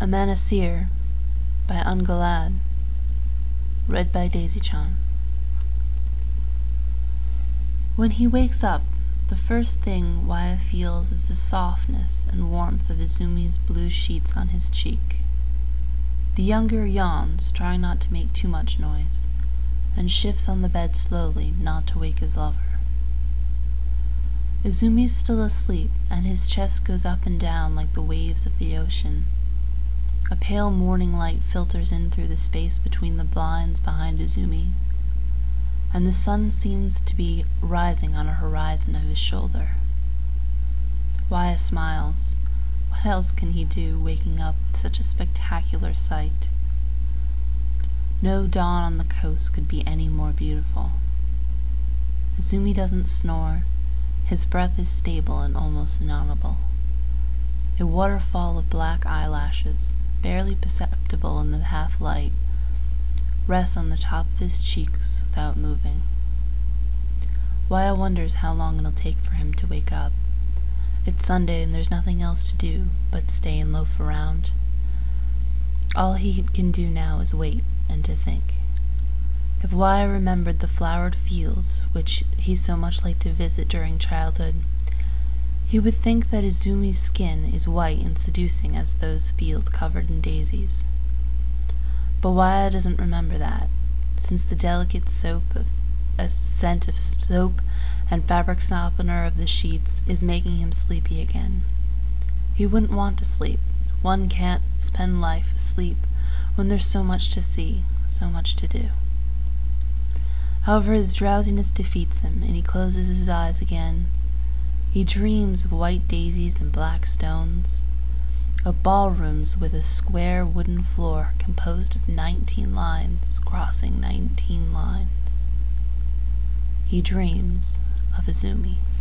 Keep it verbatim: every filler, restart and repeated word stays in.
Amanasir by Ungalad. Read by Daisy-chan. When he wakes up, the first thing Waya feels is the softness and warmth of Izumi's blue sheets on his cheek. The younger yawns, trying not to make too much noise, and shifts on the bed slowly, not to wake his lover. Izumi's still asleep, and his chest goes up and down like the waves of the ocean. A pale morning light filters in through the space between the blinds behind Izumi, and the sun seems to be rising on a horizon of his shoulder. Waya smiles. What else can he do, waking up with such a spectacular sight? No dawn on the coast could be any more beautiful. Izumi doesn't snore. His breath is stable and almost inaudible. A waterfall of black eyelashes, barely perceptible in the half-light, rests on the top of his cheeks without moving. Waya wonders how long it'll take for him to wake up. It's Sunday and there's nothing else to do but stay and loaf around. All he can do now is wait and to think. If Waya remembered the flowered fields which he so much liked to visit during childhood, he would think that Izumi's skin is white and seducing as those fields covered in daisies. But Waya doesn't remember that, since the delicate soap of a scent of soap and fabric softener of the sheets is making him sleepy again. He wouldn't want to sleep. One can't spend life asleep when there's so much to see, so much to do. However, his drowsiness defeats him, and he closes his eyes again. He dreams of white daisies and black stones, of ballrooms with a square wooden floor composed of nineteen lines crossing nineteen lines. He dreams of Izumi.